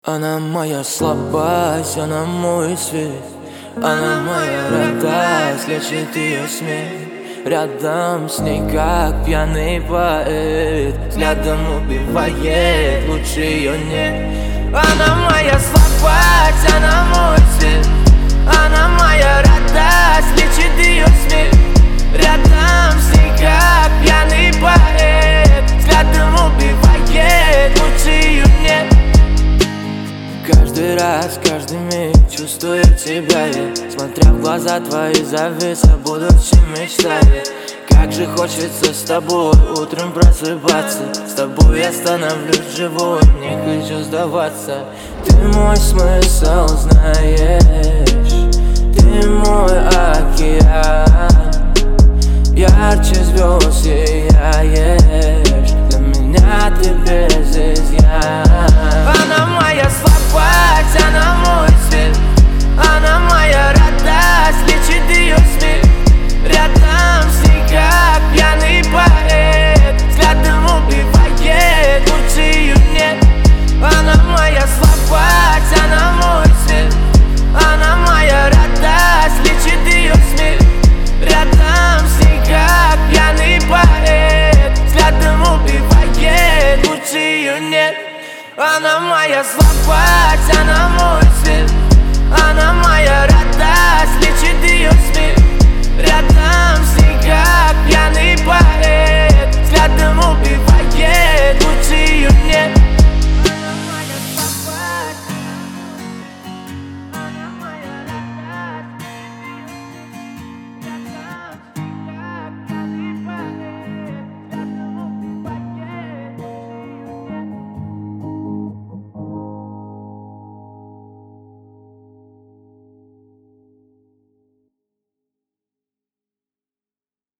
Она моя слабость, она мой свет. Она моя радость, лечит ее смех. Рядом с ней как пьяный поэт, взглядом убивает, лучше ее нет. Она моя слабость, она мой свет. Она моя радость, лечит ее смех. Рядом с ней как пьяный поэт, взглядом убивает, лучше ее нет. Каждый раз, каждый миг чувствую тебя я, смотря в глаза твои, завис о будущем мечтаю. Как же хочется с тобой утром просыпаться, с тобой я становлюсь живой, не хочу сдаваться. Ты мой смысл знаешь, ты мой океан, ярче звезд сияешь, для меня ты без изъян. Она моя слабость, она мой свет. Она моя радость, лечит ее смех. Рядом с ней как пьяный поэт, взглядом убивает, лучше ее нет. Она моя слабость, она мой свет. Она моя радость, лечит ее смех. Рядом с ней как пьяный поэт, взглядом убивает, лучше ее нет. Она моя слабость, она мой свет. Она моя радость, лечит ее смех. Рядом с ней как пьяный поэт, взглядом убивает.